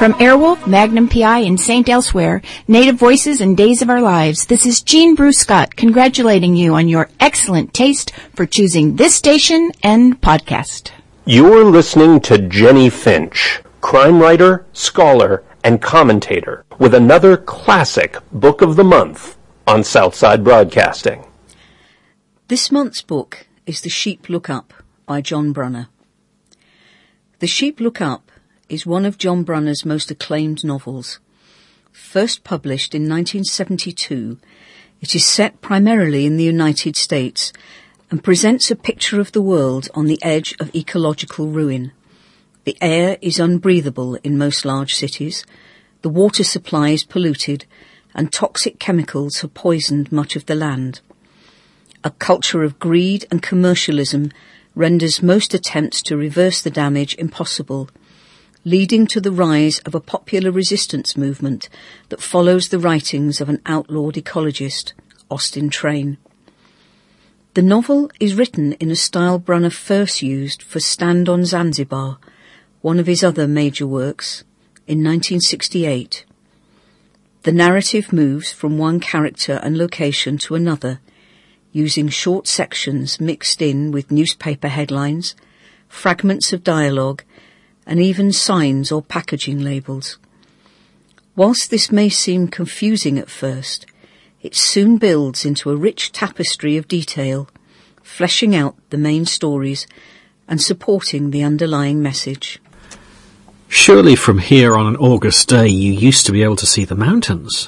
From Airwolf, Magnum PI, and Saint Elsewhere, Native Voices and Days of Our Lives, this is Jean Bruce Scott congratulating you on your excellent taste for choosing this station and podcast. You're listening to Jenny Finch, crime writer, scholar, and commentator, with another classic book of the month on Southside Broadcasting. This month's book is The Sheep Look Up by John Brunner. The Sheep Look Up is one of John Brunner's most acclaimed novels. First published in 1972, it is set primarily in the United States and presents a picture of the world on the edge of ecological ruin. The air is unbreathable in most large cities, the water supply is polluted, and toxic chemicals have poisoned much of the land. A culture of greed and commercialism renders most attempts to reverse the damage impossible, leading to the rise of a popular resistance movement that follows the writings of an outlawed ecologist, Austin Train. The novel is written in a style Brunner first used for Stand on Zanzibar, one of his other major works, in 1968. The narrative moves from one character and location to another, using short sections mixed in with newspaper headlines, fragments of dialogue, and even signs or packaging labels. Whilst this may seem confusing at first, it soon builds into a rich tapestry of detail, fleshing out the main stories and supporting the underlying message. Surely from here on an August day you used to be able to see the mountains.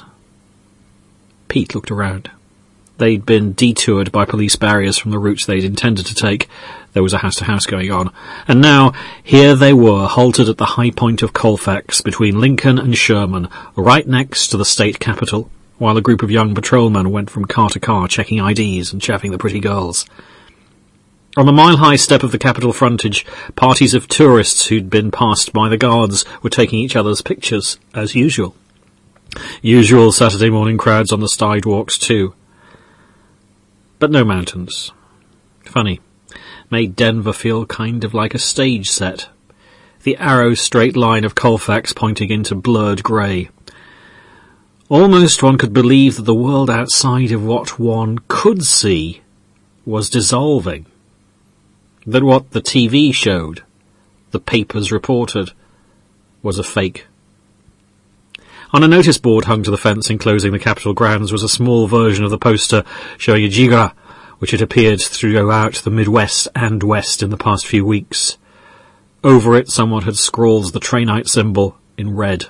Pete looked around. They'd been detoured by police barriers from the routes they'd intended to take. There was a house-to-house going on. And now, here they were, halted at the high point of Colfax, between Lincoln and Sherman, right next to the state capitol, while a group of young patrolmen went from car to car, checking IDs and chaffing the pretty girls. On the mile-high step of the Capitol frontage, parties of tourists who'd been passed by the guards were taking each other's pictures, as usual. Usual Saturday morning crowds on the sidewalks, too. But no mountains. Funny. Made Denver feel kind of like a stage set. The arrow straight line of Colfax pointing into blurred grey. Almost one could believe that the world outside of what one could see was dissolving. That what the TV showed, the papers reported, was a fake. On a notice board hung to the fence enclosing the Capitol grounds was a small version of the poster showing a jigra, which had appeared throughout the Midwest and West in the past few weeks. Over it someone had scrawled the Trainite symbol in red.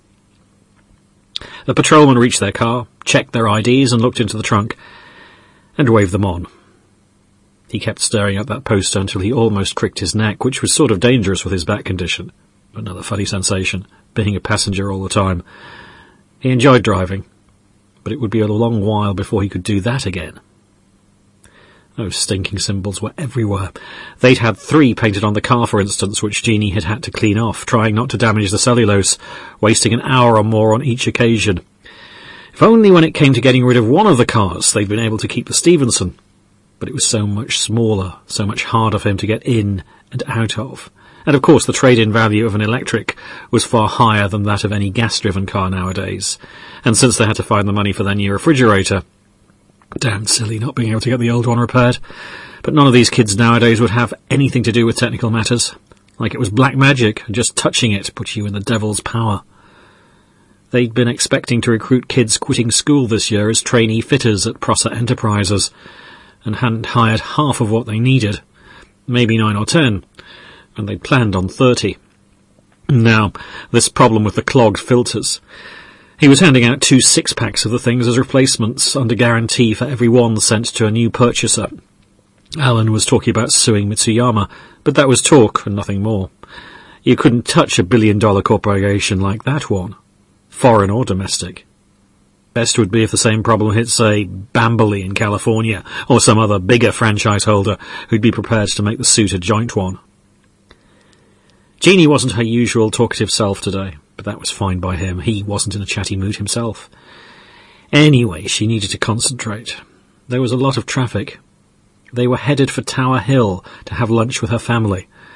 The patrolman reached their car, checked their IDs and looked into the trunk, and waved them on. He kept staring at that poster until he almost cricked his neck, which was sort of dangerous with his back condition. Another funny sensation, being a passenger all the time. He enjoyed driving, but it would be a long while before he could do that again. Those stinking symbols were everywhere. They'd had 3 painted on the car, for instance, which Jeannie had had to clean off, trying not to damage the cellulose, wasting an hour or more on each occasion. If only when it came to getting rid of one of the cars they'd been able to keep the Stevenson. But it was so much smaller, so much harder for him to get in and out of. And of course the trade-in value of an electric was far higher than that of any gas-driven car nowadays. And since they had to find the money for their new refrigerator, damn silly not being able to get the old one repaired. But none of these kids nowadays would have anything to do with technical matters. Like it was black magic, and just touching it put you in the devil's power. They'd been expecting to recruit kids quitting school this year as trainee fitters at Prosser Enterprises, and hadn't hired half of what they needed, maybe 9 or 10, and they'd planned on 30. Now, this problem with the clogged filters. He was handing out 2 6-packs of the things as replacements, under guarantee for every one sent to a new purchaser. Alan was talking about suing Mitsuyama, but that was talk and nothing more. You couldn't touch $1 billion corporation like that one, foreign or domestic. Best would be if the same problem hit, say, Bamberley in California, or some other bigger franchise holder who'd be prepared to make the suit a joint one. Jeannie wasn't her usual talkative self today, but that was fine by him. He wasn't in a chatty mood himself. Anyway, she needed to concentrate. There was a lot of traffic. They were headed for Tower Hill to have lunch with her family.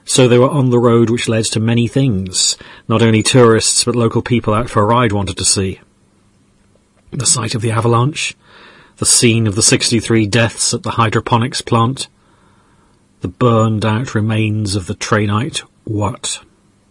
So they were on the road which led to many things, not only tourists but local people out for a ride wanted to see. The site of the avalanche, the scene of the 63 deaths at the hydroponics plant, the burned out remains of the Trainite what?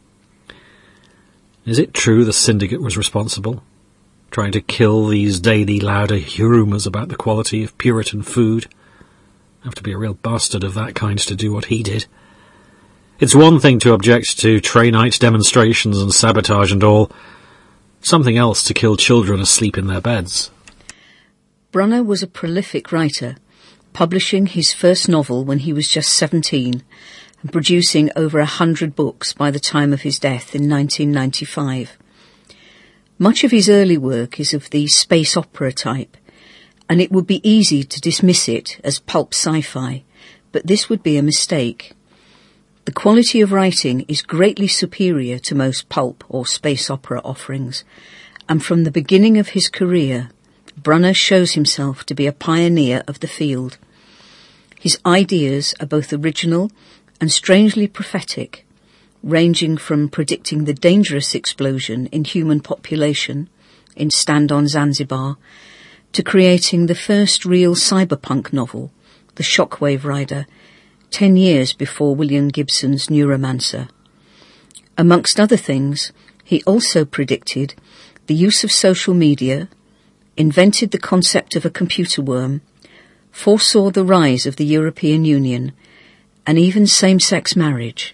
Is it true the syndicate was responsible, trying to kill these daily louder rumours about the quality of Puritan food? Have to be a real bastard of that kind to do what he did. It's one thing to object to Trainite demonstrations and sabotage and all, something else to kill children asleep in their beds. Brunner was a prolific writer, publishing his first novel when he was just 17 and producing over 100 books by the time of his death in 1995. Much of his early work is of the space opera type, and it would be easy to dismiss it as pulp sci-fi, but this would be a mistake. The quality of writing is greatly superior to most pulp or space opera offerings, and from the beginning of his career, Brunner shows himself to be a pioneer of the field. His ideas are both original and strangely prophetic, ranging from predicting the dangerous explosion in human population in Stand on Zanzibar to creating the first real cyberpunk novel, The Shockwave Rider, 10 years before William Gibson's Neuromancer. Amongst other things, he also predicted the use of social media, invented the concept of a computer worm, foresaw the rise of the European Union, and even same-sex marriage.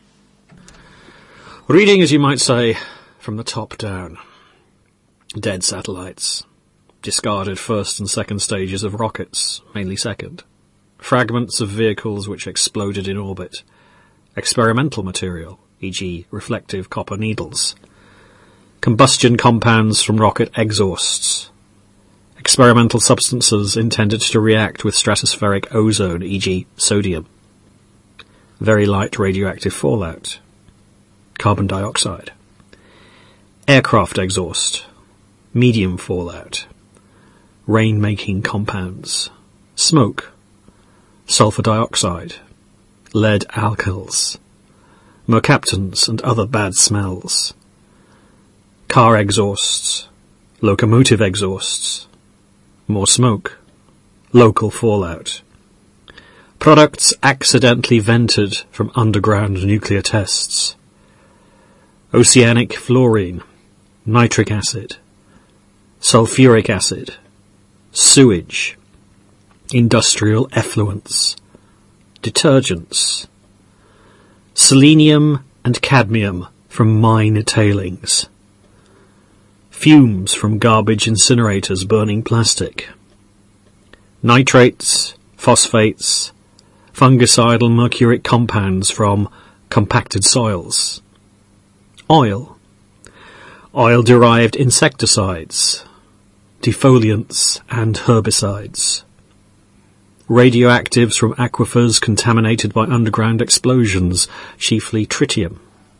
Reading, as you might say, from the top down. Dead satellites. Discarded first and second stages of rockets, mainly second. Fragments of vehicles which exploded in orbit. Experimental material, e.g. reflective copper needles. Combustion compounds from rocket exhausts. Experimental substances intended to react with stratospheric ozone, e.g. sodium. Very light radioactive fallout. Carbon dioxide. Aircraft exhaust. Medium fallout. Rain-making compounds. Smoke. Sulfur dioxide. Lead alkyls. Mercaptans and other bad smells. Car exhausts. Locomotive exhausts. More smoke. Local fallout. Products accidentally vented from underground nuclear tests. Oceanic fluorine. Nitric acid. Sulfuric acid. Sewage. Industrial effluents. Detergents. Selenium and cadmium from mine tailings. Fumes from garbage incinerators burning plastic. Nitrates, phosphates, fungicidal mercuric compounds from compacted soils. Oil. Oil-derived insecticides, defoliants and herbicides. Radioactives from aquifers contaminated by underground explosions, chiefly tritium.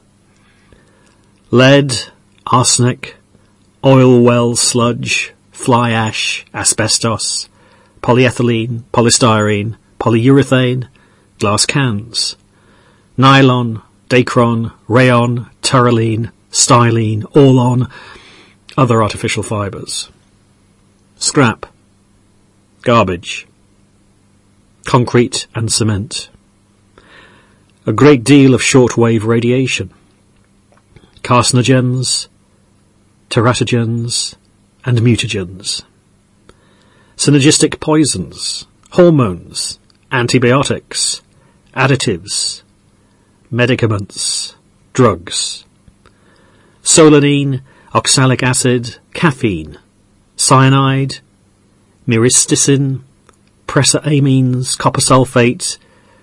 Lead, arsenic, oil well sludge, fly ash, asbestos, polyethylene, polystyrene, polyurethane, glass cans, nylon, dacron, rayon, toluene, styrene, Orlon, other artificial fibres. Scrap, garbage, concrete and cement. A great deal of shortwave radiation. Carcinogens, teratogens and mutagens. Synergistic poisons, hormones, antibiotics, additives, medicaments, drugs. Solanine, oxalic acid, caffeine, cyanide, myristicin, presamines, copper sulfate,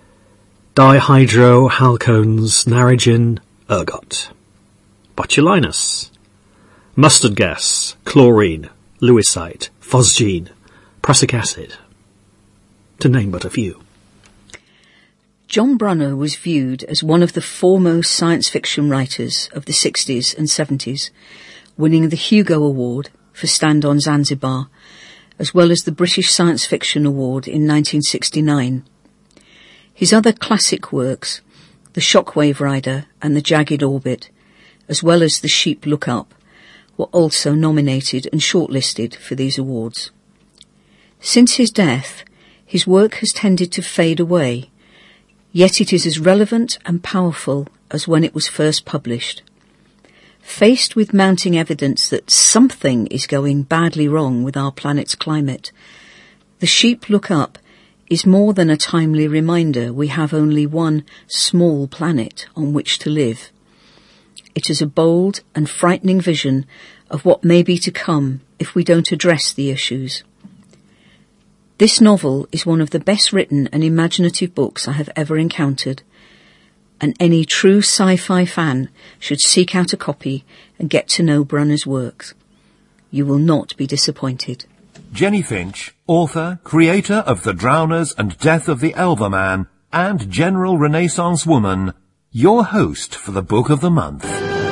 dihydrohalcones, narragin, ergot. Botulinus, mustard gas, chlorine, lewisite, phosgene, prussic acid, to name but a few. John Brunner was viewed as one of the foremost science fiction writers of the 60s and 70s, winning the Hugo Award for Stand on Zanzibar, as well as the British Science Fiction Award in 1969. His other classic works, The Shockwave Rider and The Jagged Orbit, as well as The Sheep Look Up, were also nominated and shortlisted for these awards. Since his death, his work has tended to fade away, yet it is as relevant and powerful as when it was first published. Faced with mounting evidence that something is going badly wrong with our planet's climate, The Sheep Look Up is more than a timely reminder we have only one small planet on which to live. It is a bold and frightening vision of what may be to come if we don't address the issues. This novel is one of the best written and imaginative books I have ever encountered, and any true sci-fi fan should seek out a copy and get to know Brunner's works. You will not be disappointed. Jenny Finch, author, creator of The Drowners and Death of the Elver Man, and General Renaissance Woman, your host for the Book of the Month.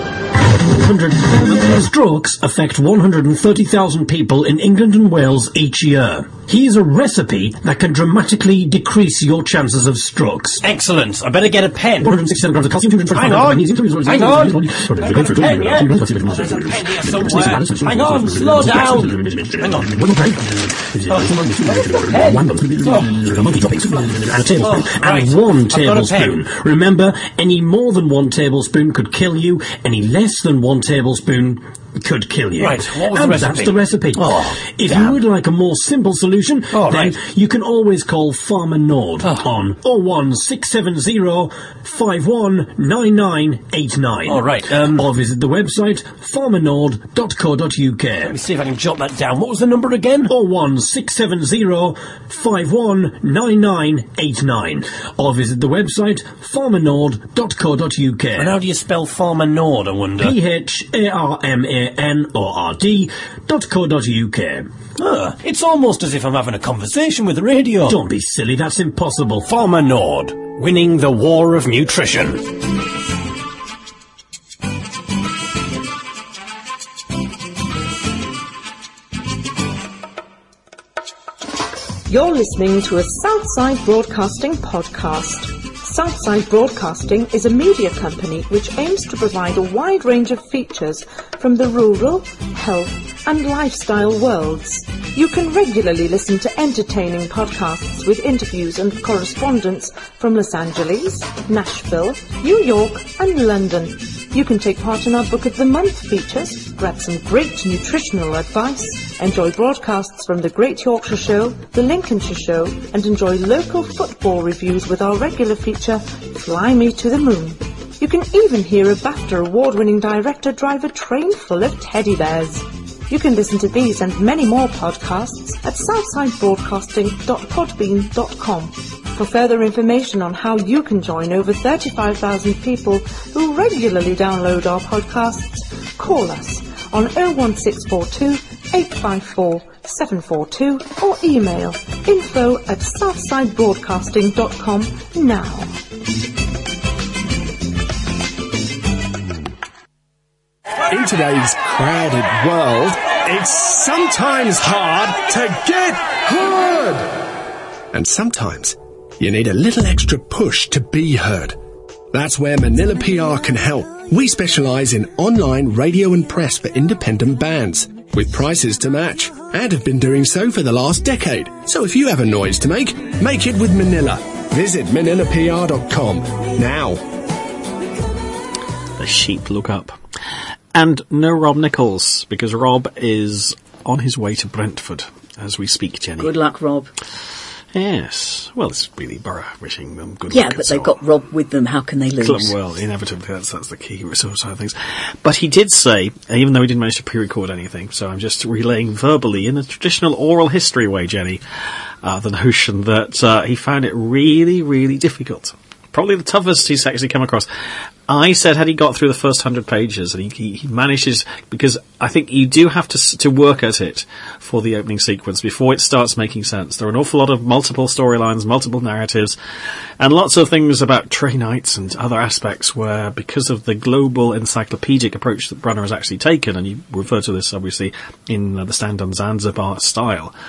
Strokes affect 130,000 people in England and Wales each year. Here's a recipe that can dramatically decrease your chances of strokes. Excellent. I better get a pen. 167 grams of calcium, 225 Hang on. Hang on. Hang on. Slow down. Hang on. And a tablespoon. And 1 tablespoon. Remember, any more than 1 tablespoon could kill you. Any less than 1 tablespoon could kill you. Right, what was the recipe? That's the recipe. If you would like a more simple solution, then you can always call Farmer Nord on 01670 519989. All right. Or visit the website farmernord.co.uk. Let me see if I can jot that down. What was the number again? 01670 519989. Or visit the website farmernord.co.uk. And how do you spell Farmer Nord, I wonder? PHARMANORD.co.uk. It's almost as if I'm having a conversation with the radio. Don't be silly, that's impossible. Farmer Nord, winning the war of nutrition. You're listening to a Southside Broadcasting podcast. Southside Broadcasting is a media company which aims to provide a wide range of features from the rural, health and lifestyle worlds. You can regularly listen to entertaining podcasts with interviews and correspondence from Los Angeles, Nashville, New York and London. You can take part in our Book of the Month features, grab some great nutritional advice, enjoy broadcasts from the Great Yorkshire Show, the Lincolnshire Show, and enjoy local football reviews with our regular feature, Fly Me to the Moon. You can even hear a BAFTA award-winning director drive a train full of teddy bears. You can listen to these and many more podcasts at southsidebroadcasting.podbean.com. For further information on how you can join over 35,000 people who regularly download our podcasts, call us on 01642 854 742 or email info@southsidebroadcasting.com now. In today's crowded world, it's sometimes hard to get heard. And sometimes you need a little extra push to be heard. That's where Manila PR can help. We specialise in online radio and press for independent bands, with prices to match, and have been doing so for the last decade. So if you have a noise to make it with Manila. Visit manilapr.com now. The Sheep Look Up. And no Rob Nichols, because Rob is on his way to Brentford as we speak, Jenny. Good luck, Rob. Yes. Well, it's really Borough wishing them good luck. Yeah, but they've got Rob with them. How can they lose? Well, inevitably, that's the key sort of things. But he did say, even though he didn't manage to pre-record anything, so I'm just relaying verbally in a traditional oral history way, Jenny, the notion that he found it really, really difficult. Probably the toughest he's actually come across. I said, had he got through the first 100 pages, and he manages, because I think you do have to work at it for the opening sequence before it starts making sense. There are an awful lot of multiple storylines, multiple narratives, and lots of things about train nights and other aspects where, because of the global encyclopedic approach that Brunner has actually taken, and you refer to this obviously in the Stand on Zanzibar style,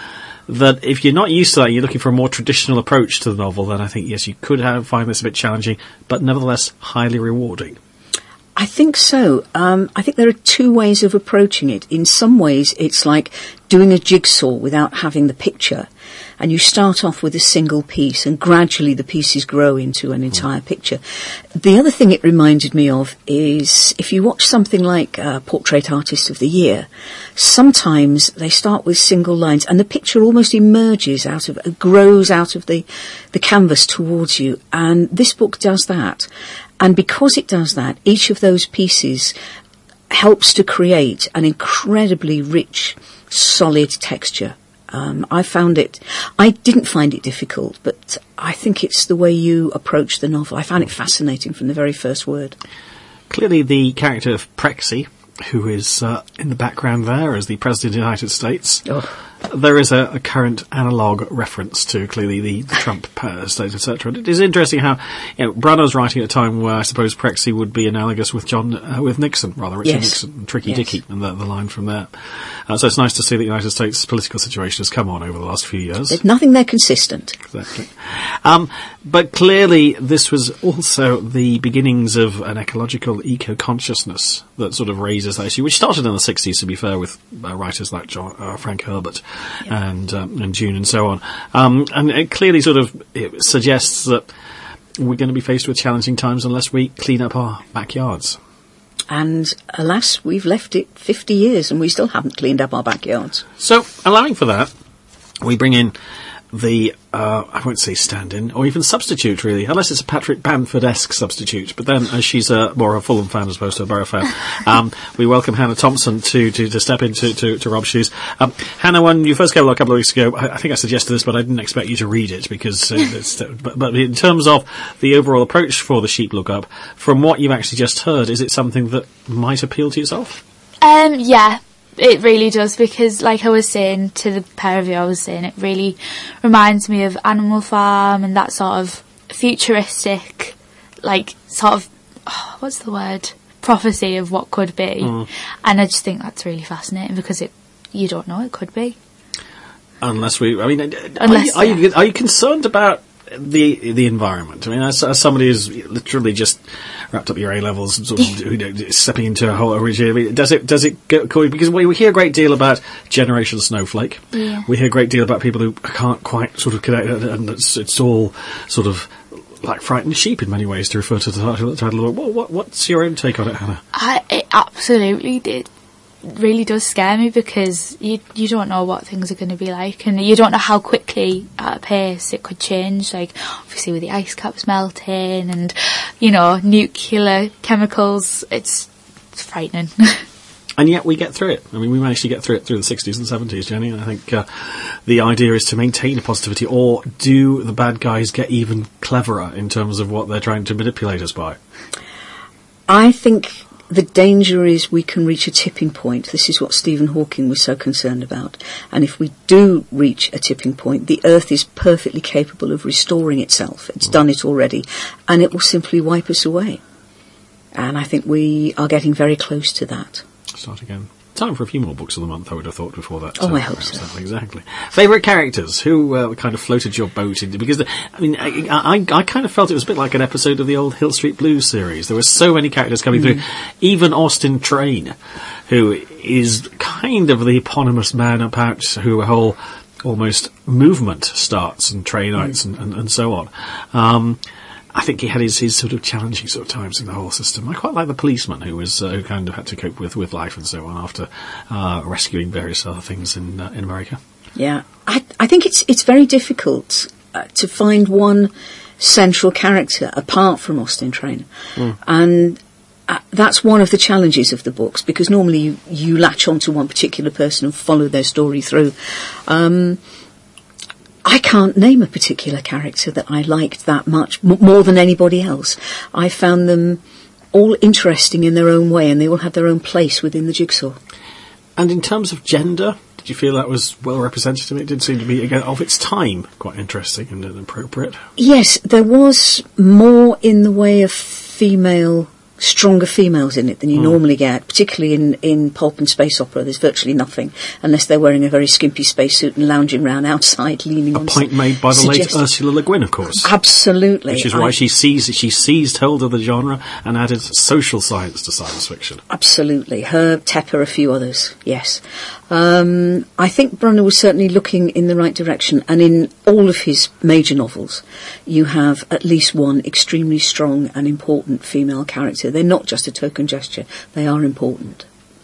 that if you're not used to that, you're looking for a more traditional approach to the novel, then I think, yes, you could find this a bit challenging, but nevertheless highly rewarding. I think so. I think there are two ways of approaching it. In some ways, it's like doing a jigsaw without having the picture. And you start off with a single piece, and gradually the pieces grow into an entire picture. The other thing it reminded me of is if you watch something like Portrait Artist of the Year, sometimes they start with single lines, and the picture almost emerges grows out of the canvas towards you. And this book does that. And because it does that, each of those pieces helps to create an incredibly rich, solid texture. I didn't find it difficult, but I think it's the way you approach the novel. I found it fascinating from the very first word. Clearly the character of Prexy, who is in the background there as the President of the United States, there is a current analogue reference to clearly the Trump state, etc. It is interesting how Brunner's writing at a time where I suppose Prexy would be analogous with Nixon, Richard Nixon, Tricky Dicky, and the line from there. So it's nice to see that the United States political situation has come on over the last few years. There's nothing there consistent. Exactly. But clearly this was also the beginnings of an ecological eco-consciousness that sort of raises that issue, which started in the 60s, to be fair, with writers like Frank Herbert and June and so on. And it clearly it suggests that we're going to be faced with challenging times unless we clean up our backyards. And alas, we've left it 50 years and we still haven't cleaned up our backyards. So, allowing for that, we bring in the, I won't say stand-in, or even substitute, really, unless it's a Patrick Bamford-esque substitute. But then, as she's more a Fulham fan as opposed to a Borough fan, we welcome Hannah Thompson to step into Rob's shoes. Hannah, when you first came along a couple of weeks ago, I think I suggested this, but I didn't expect you to read it, because but in terms of the overall approach for the Sheep Lookup, from what you've actually just heard, is it something that might appeal to yourself? Yeah. It really does, because like I was saying to the pair of you, it really reminds me of Animal Farm and that sort of futuristic, what's the word? Prophecy of what could be. And I just think that's really fascinating, because you don't know, it could be. Are you concerned about the environment? I mean, as somebody who's literally just wrapped up your A levels and sort of stepping into a whole regime, I mean, does it go, because we hear a great deal about Generation Snowflake. Yeah. We hear a great deal about people who can't quite sort of connect, and it's all sort of like frightened sheep in many ways, to refer to the title of the book. Well, what's your own take on it, Hannah? It absolutely did. Really does scare me, because you don't know what things are going to be like, and you don't know how quickly at a pace it could change, like obviously with the ice caps melting and nuclear chemicals. It's frightening. And yet we get through it. I mean, we managed to get through it through the 60s and 70s, Jenny, and I think the idea is to maintain positivity, or do the bad guys get even cleverer in terms of what they're trying to manipulate us by? I think the danger is we can reach a tipping point. This is what Stephen Hawking was so concerned about. And if we do reach a tipping point, the Earth is perfectly capable of restoring itself. It's done it already. And it will simply wipe us away. And I think we are getting very close to that. Start again. Time for a few more books of the month, I would have thought, before that. I hope so. Exactly. Favourite characters? Who kind of floated your boat into? Because, I kind of felt it was a bit like an episode of the old Hill Street Blues series. There were so many characters coming through. Even Austin Train, who is kind of the eponymous man about who a whole almost movement starts, and trainites and so on. I think he had his sort of challenging sort of times in the whole system. I quite like the policeman who kind of had to cope with life and so on after rescuing various other things in America. Yeah, I think it's very difficult to find one central character apart from Austin Train, and that's one of the challenges of the books, because normally you latch onto one particular person and follow their story through. I can't name a particular character that I liked that much, more than anybody else. I found them all interesting in their own way, and they all had their own place within the jigsaw. And in terms of gender, did you feel that was well represented to me? It did seem to be, again, of its time, quite interesting and appropriate. Yes, there was more in the way of female stronger females in it than you normally get, particularly in pulp and space opera. There's virtually nothing, unless they're wearing a very skimpy spacesuit and lounging around outside, leaning on... A point made by the late Ursula Le Guin, of course. Absolutely. Which is why she seized hold of the genre and added social science to science fiction. Absolutely. Her, Tepper, a few others, yes. I think Brunner was certainly looking in the right direction, and in all of his major novels, you have at least one extremely strong and important female character. They're not just a token gesture, they are important.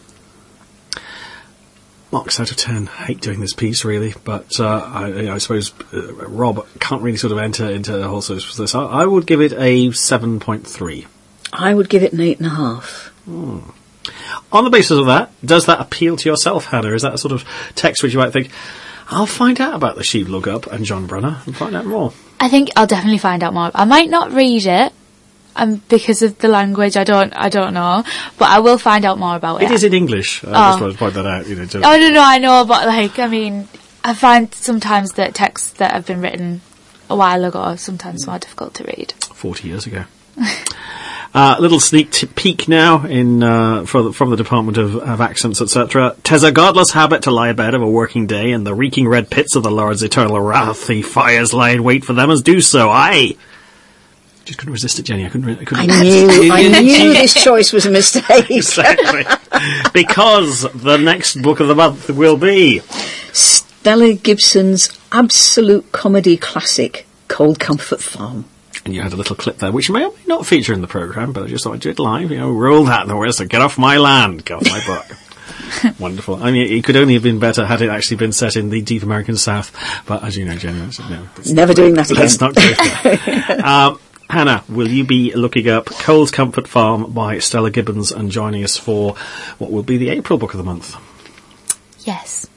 Marks out of 10. Hate doing this piece, really, but I suppose Rob can't really sort of enter into the whole sort of this. I would give it a 7.3. I would give it an 8.5. On the basis of that, does that appeal to yourself, Hannah? Is that a sort of text which you might think, I'll find out about The Sheep Look Up and John Brunner and find out more? I think I'll definitely find out more. I might not read it, because of the language, I don't know, but I will find out more about it. It is in English. I just want to point that out. No, I know, but I find sometimes that texts that have been written a while ago are sometimes more difficult to read. 40 years ago. Little sneak peek now from the Department of Accents, etc. 'Tis a godless habit to lie abed of a working day, and the reeking red pits of the Lord's eternal wrath, he fires lie in wait for them as do so. Aye! Just couldn't resist it, Jenny. I knew this choice was a mistake. Exactly. Because the next book of the month will be Stella Gibson's absolute comedy classic, Cold Comfort Farm. And you had a little clip there, which may or may not feature in the programme, but I just thought I'd do it live. Roll that in the words, so get off my land, get off my book. Wonderful. I mean, it could only have been better had it actually been set in the deep American South. But as you know, Jenny, never doing that again. Let's not go there. Hannah, will you be looking up Cold Comfort Farm by Stella Gibbons and joining us for what will be the April book of the month? Yes.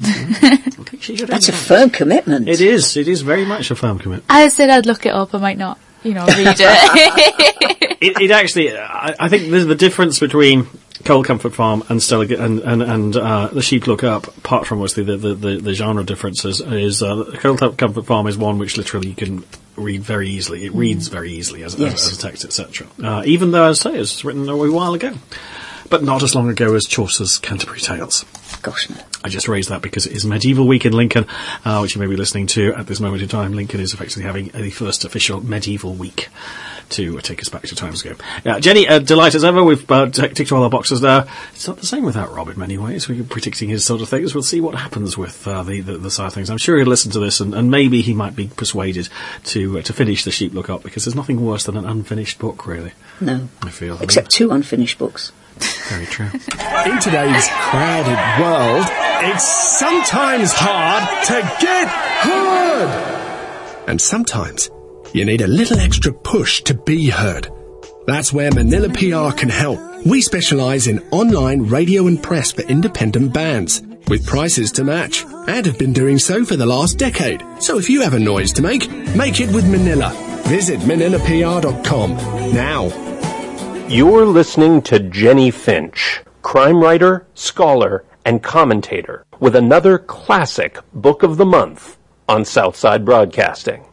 That's a firm commitment. It is very much a firm commitment. I said I'd look it up, I might not, read it. it actually, I think there's the difference between Cold Comfort Farm and Stella and The Sheep Look Up, apart from obviously the genre differences, is Cold Comfort Farm is one which literally you can read very easily. It reads very easily as a text, etc. Even though, as I say, it was written a while ago. But not as long ago as Chaucer's Canterbury Tales. Gosh, no. I just raised that because it is Medieval Week in Lincoln, which you may be listening to at this moment in time. Lincoln is effectively having the first official Medieval Week to take us back to times ago. Jenny, delight as ever. We've ticked all our boxes there. It's not the same without Rob in many ways. We're predicting his sort of things. We'll see what happens with the side of things. I'm sure he'll listen to this and maybe he might be persuaded to finish The Sheep Look Up, because there's nothing worse than an unfinished book, really. No. I feel. Except two unfinished books. Very true. In today's crowded world, it's sometimes hard to get heard. And sometimes you need a little extra push to be heard. That's where Manila PR can help. We specialise in online radio and press for independent bands, with prices to match, and have been doing so for the last decade. So if you have a noise to make it with Manila. Visit manilapr.com now. You're listening to Jenny Finch, crime writer, scholar, and commentator, with another classic book of the month on Southside Broadcasting.